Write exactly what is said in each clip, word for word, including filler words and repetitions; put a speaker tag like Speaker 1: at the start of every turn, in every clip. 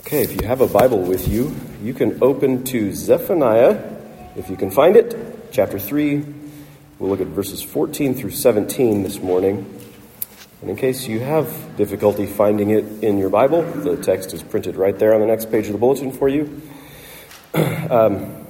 Speaker 1: Okay, if you have a Bible with you, you can open to Zephaniah, if you can find it, chapter three. We'll look at verses fourteen through seventeen this morning. And in case you have difficulty finding it in your Bible, the text is printed right there on the next page of the bulletin for you. Um,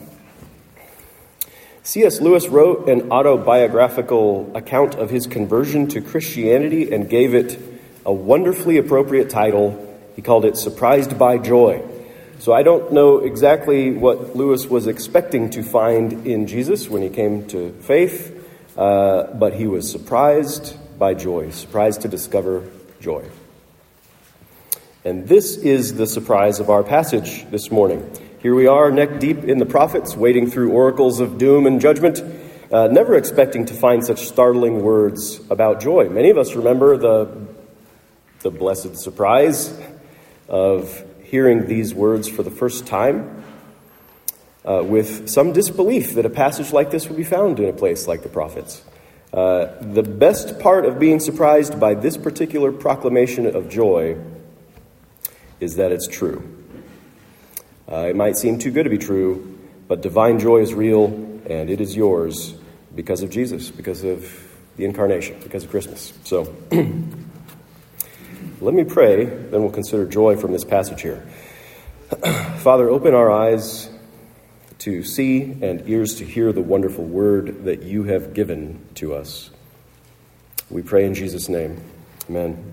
Speaker 1: C S Lewis wrote an autobiographical account of his conversion to Christianity and gave it a wonderfully appropriate title. He called it Surprised by Joy. So I don't know exactly what Lewis was expecting to find in Jesus when he came to faith, uh, but he was surprised by joy, surprised to discover joy. And this is the surprise of our passage this morning. Here we are, neck deep in the prophets, wading through oracles of doom and judgment, uh, never expecting to find such startling words about joy. Many of us remember the, the blessed surprise of hearing these words for the first time, uh, with some disbelief that a passage like this would be found in a place like the prophets. Uh, the best part of being surprised by this particular proclamation of joy is that it's true. Uh, it might seem too good to be true, but divine joy is real, and it is yours because of Jesus, because of the incarnation, because of Christmas. So let me pray, then we'll consider joy from this passage here. Father, open our eyes to see and ears to hear the wonderful word that you have given to us. We pray in Jesus' name. Amen.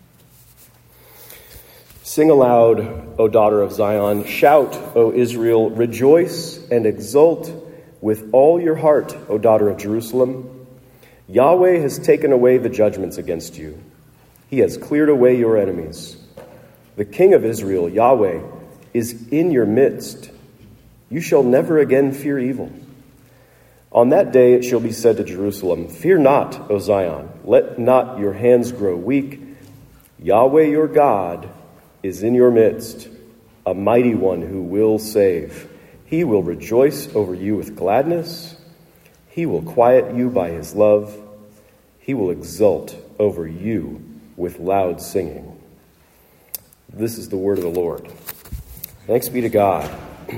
Speaker 1: Sing aloud, O daughter of Zion. Shout, O Israel. Rejoice and exult with all your heart, O daughter of Jerusalem. Yahweh has taken away the judgments against you. He has cleared away your enemies. The King of Israel, Yahweh, is in your midst. You shall never again fear evil. On that day it shall be said to Jerusalem, Fear not, O Zion. Let not your hands grow weak. Yahweh your God is in your midst, a mighty one who will save. He will rejoice over you with gladness. He will quiet you by his love. He will exult over you with loud singing. This is the word of the Lord. Thanks be to God.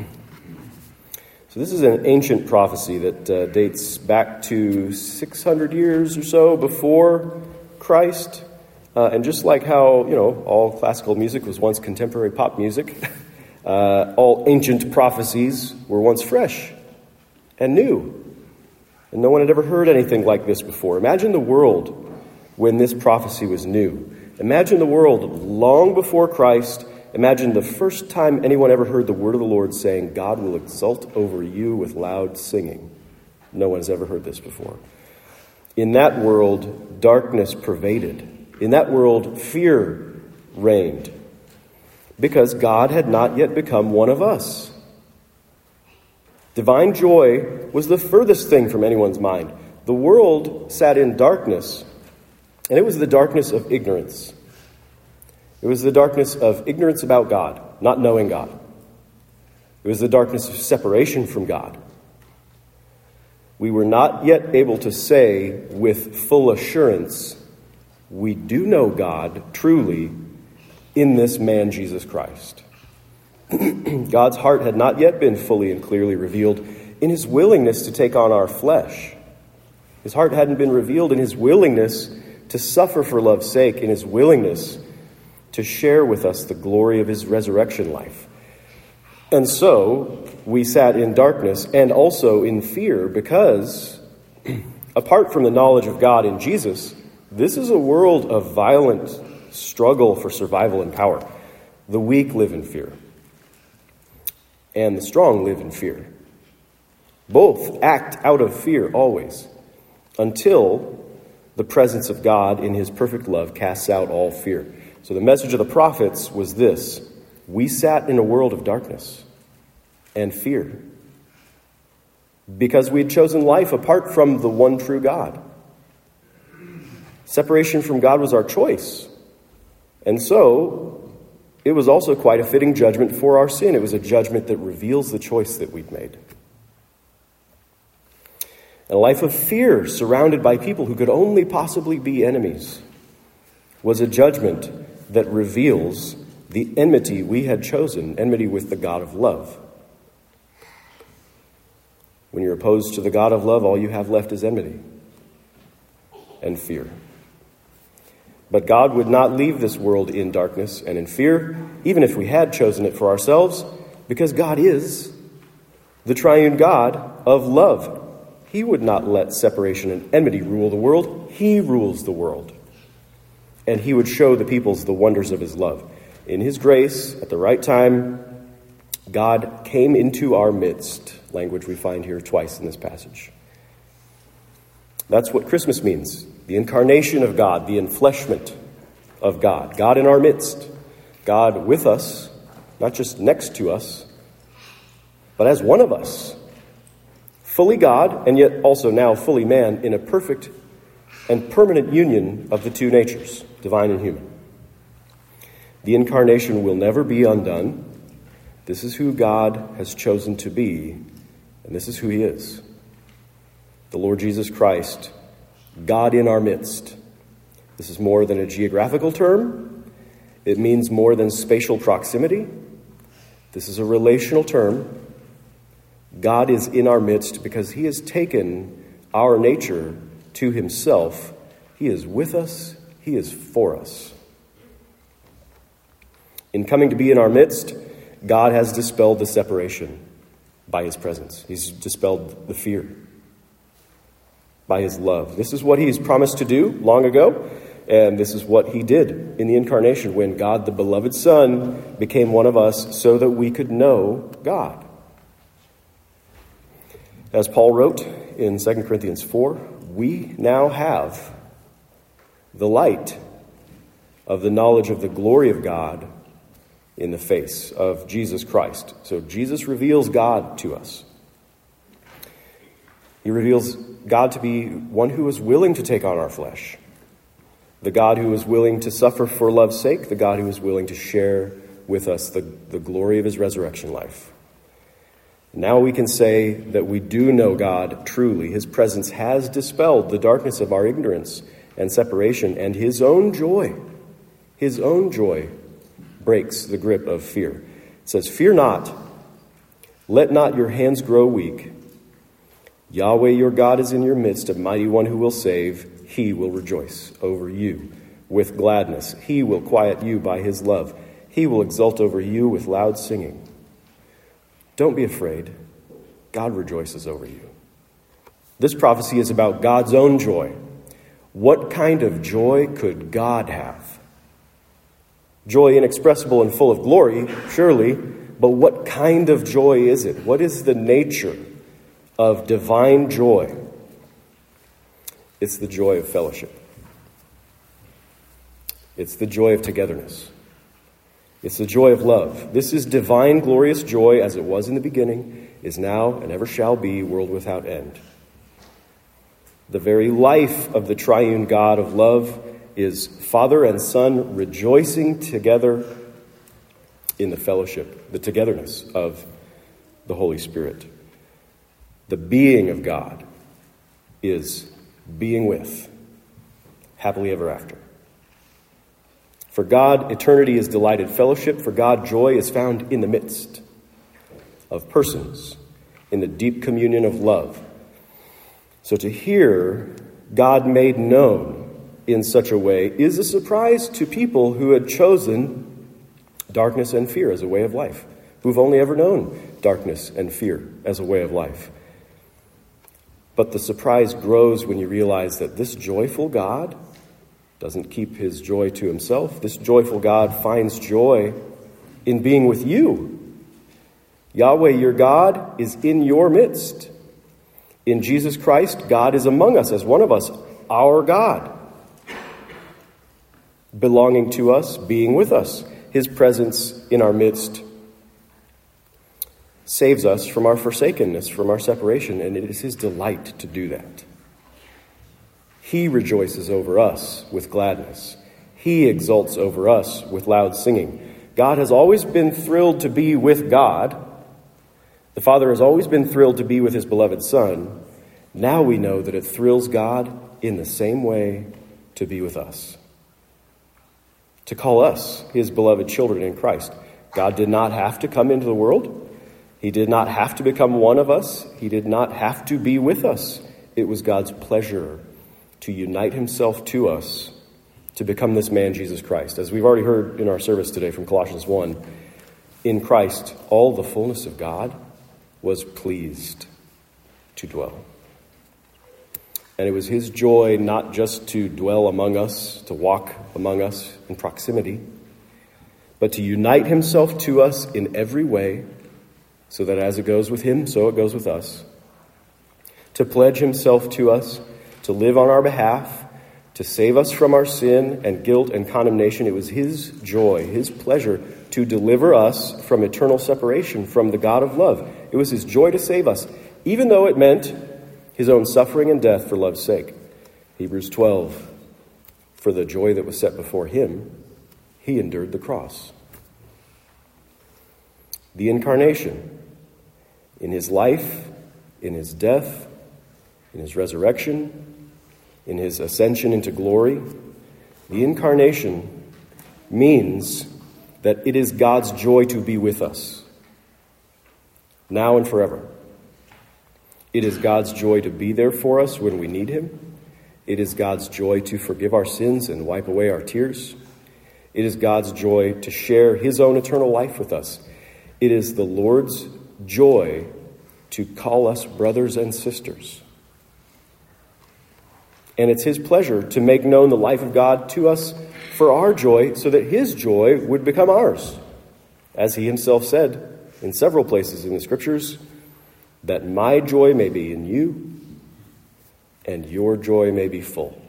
Speaker 1: So this is an ancient prophecy that uh, dates back to six hundred years or so before Christ. Uh, and just like how, you know, all classical music was once contemporary pop music, uh, all ancient prophecies were once fresh and new. And no one had ever heard anything like this before. Imagine the world when this prophecy was new. Imagine the world long before Christ. Imagine the first time anyone ever heard the word of the Lord saying, God will exult over you with loud singing. No one has ever heard this before. In that world, darkness pervaded. In that world, fear reigned. Because God had not yet become one of us. Divine joy was the furthest thing from anyone's mind. The world sat in darkness. And it was the darkness of ignorance. It was the darkness of ignorance about God, not knowing God. It was the darkness of separation from God. We were not yet able to say with full assurance, we do know God truly in this man, Jesus Christ. God's heart had not yet been fully and clearly revealed in his willingness to take on our flesh. His heart hadn't been revealed in his willingness to suffer for love's sake, in his willingness to share with us the glory of his resurrection life. And so we sat in darkness and also in fear because, apart from the knowledge of God in Jesus, this is a world of violent struggle for survival and power. The weak live in fear, and the strong live in fear. Both act out of fear always, until the presence of God in his perfect love casts out all fear. So the message of the prophets was this: we sat in a world of darkness and fear because we had chosen life apart from the one true God. Separation from God was our choice. And so it was also quite a fitting judgment for our sin. It was a judgment that reveals the choice that we'd made. A life of fear surrounded by people who could only possibly be enemies was a judgment that reveals the enmity we had chosen, enmity with the God of love. When you're opposed to the God of love, all you have left is enmity and fear. But God would not leave this world in darkness and in fear, even if we had chosen it for ourselves, because God is the triune God of love. He would not let separation and enmity rule the world. He rules the world. And he would show the peoples the wonders of his love. In his grace, at the right time, God came into our midst, language we find here twice in this passage. That's what Christmas means. The incarnation of God, the enfleshment of God. God in our midst. God with us, not just next to us, but as one of us. Fully God, and yet also now fully man, in a perfect and permanent union of the two natures, divine and human. The incarnation will never be undone. This is who God has chosen to be, and this is who he is. The Lord Jesus Christ, God in our midst. This is more than a geographical term. It means more than spatial proximity. This is a relational term. God is in our midst because he has taken our nature to himself. He is with us. He is for us. In coming to be in our midst, God has dispelled the separation by his presence. He's dispelled the fear by his love. This is what he's promised to do long ago, and this is what he did in the incarnation when God, the beloved Son, became one of us so that we could know God. As Paul wrote in Second Corinthians four, we now have the light of the knowledge of the glory of God in the face of Jesus Christ. So Jesus reveals God to us. He reveals God to be one who is willing to take on our flesh, the God who is willing to suffer for love's sake, the God who is willing to share with us the, the glory of his resurrection life. Now we can say that we do know God truly. His presence has dispelled the darkness of our ignorance and separation, and his own joy, his own joy breaks the grip of fear. It says, "Fear not, let not your hands grow weak. Yahweh your God is in your midst, a mighty one who will save. He will rejoice over you with gladness. He will quiet you by his love. He will exult over you with loud singing." Don't be afraid. God rejoices over you. This prophecy is about God's own joy. What kind of joy could God have? Joy inexpressible and full of glory, surely, but what kind of joy is it? What is the nature of divine joy? It's the joy of fellowship. It's the joy of togetherness. It's the joy of love. This is divine, glorious joy as it was in the beginning, is now, and ever shall be, world without end. The very life of the triune God of love is Father and Son rejoicing together in the fellowship, the togetherness of the Holy Spirit. The being of God is being with, happily ever after. For God, eternity is delighted fellowship. For God, joy is found in the midst of persons, in the deep communion of love. So to hear God made known in such a way is a surprise to people who had chosen darkness and fear as a way of life, who've only ever known darkness and fear as a way of life. But the surprise grows when you realize that this joyful God doesn't keep his joy to himself. This joyful God finds joy in being with you. Yahweh, your God, is in your midst. In Jesus Christ, God is among us as one of us, our God, belonging to us, being with us. His presence in our midst saves us from our forsakenness, from our separation, and it is his delight to do that. He rejoices over us with gladness. He exults over us with loud singing. God has always been thrilled to be with God. The Father has always been thrilled to be with his beloved Son. Now we know that it thrills God in the same way to be with us. to call us his beloved children in Christ. God did not have to come into the world. He did not have to become one of us. He did not have to be with us. It was God's pleasure to unite himself to us, to become this man, Jesus Christ. As we've already heard in our service today from Colossians one, in Christ, all the fullness of God was pleased to dwell. And it was his joy not just to dwell among us, to walk among us in proximity, but to unite himself to us in every way, so that as it goes with him, so it goes with us. To pledge himself to us, to live on our behalf, to save us from our sin and guilt and condemnation. It was his joy, his pleasure to deliver us from eternal separation from the God of love. It was his joy to save us, even though it meant his own suffering and death for love's sake. Hebrews twelve, for the joy that was set before him, he endured the cross. The incarnation, in his life, in his death, in his resurrection, in his ascension into glory, the incarnation means that it is God's joy to be with us, now and forever. It is God's joy to be there for us when we need him. It is God's joy to forgive our sins and wipe away our tears. It is God's joy to share his own eternal life with us. It is the Lord's joy to call us brothers and sisters. And it's his pleasure to make known the life of God to us for our joy, so that his joy would become ours. As he himself said in several places in the scriptures, that my joy may be in you and your joy may be full.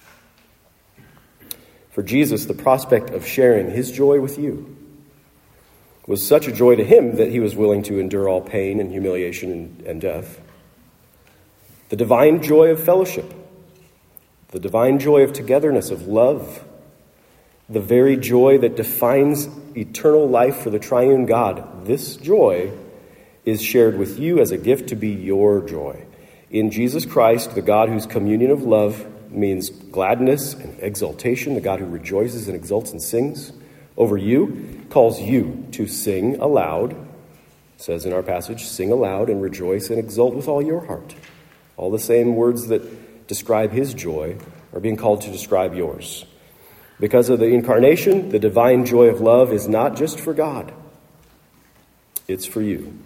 Speaker 1: For Jesus, the prospect of sharing his joy with you was such a joy to him that he was willing to endure all pain and humiliation and, and death. The divine joy of fellowship, the divine joy of togetherness, of love, the very joy that defines eternal life for the triune God, this joy is shared with you as a gift to be your joy. In Jesus Christ, the God whose communion of love means gladness and exaltation, the God who rejoices and exults and sings over you, calls you to sing aloud, says in our passage, sing aloud and rejoice and exult with all your heart. All the same words that describe his joy are being called to describe yours. Because of the incarnation, the divine joy of love is not just for God. It's for you.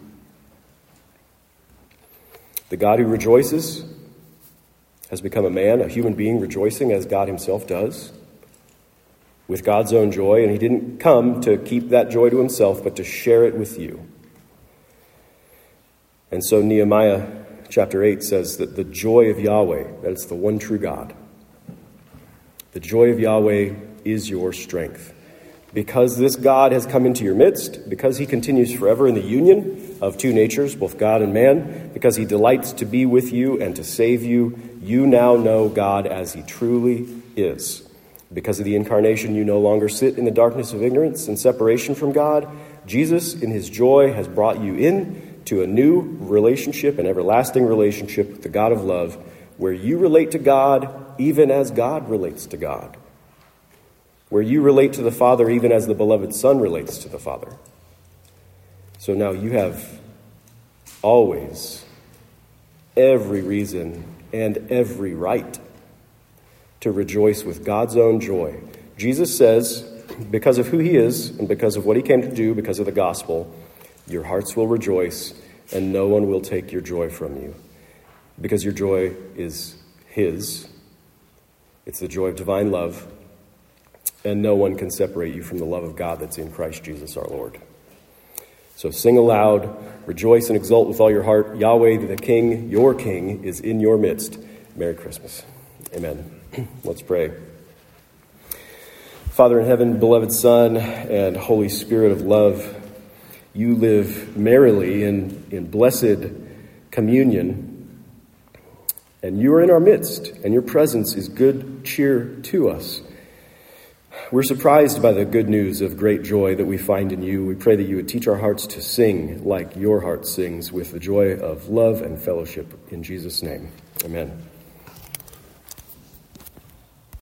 Speaker 1: The God who rejoices has become a man, a human being rejoicing as God himself does, with God's own joy, and he didn't come to keep that joy to himself, but to share it with you. And so Nehemiah chapter eight says that the joy of Yahweh, that it's the one true God, the joy of Yahweh is your strength. Because this God has come into your midst, because he continues forever in the union of two natures, both God and man, because he delights to be with you and to save you, you now know God as he truly is. Because of the incarnation, you no longer sit in the darkness of ignorance and separation from God. Jesus, in his joy, has brought you in to a new relationship, an everlasting relationship with the God of love, where you relate to God even as God relates to God, where you relate to the Father even as the beloved Son relates to the Father. So now you have always every reason and every right to rejoice with God's own joy. Jesus says, because of who he is and because of what he came to do, because of the gospel, your hearts will rejoice and no one will take your joy from you. Because your joy is his. It's the joy of divine love. And no one can separate you from the love of God that's in Christ Jesus our Lord. So sing aloud, rejoice and exult with all your heart. Yahweh, the King, your King, is in your midst. Merry Christmas. Amen. Let's pray. Father in heaven, beloved Son, and Holy Spirit of love, you live merrily in, in blessed communion. And you are in our midst, and your presence is good cheer to us. We're surprised by the good news of great joy that we find in you. We pray that you would teach our hearts to sing like your heart sings, with the joy of love and fellowship. In Jesus' name, amen.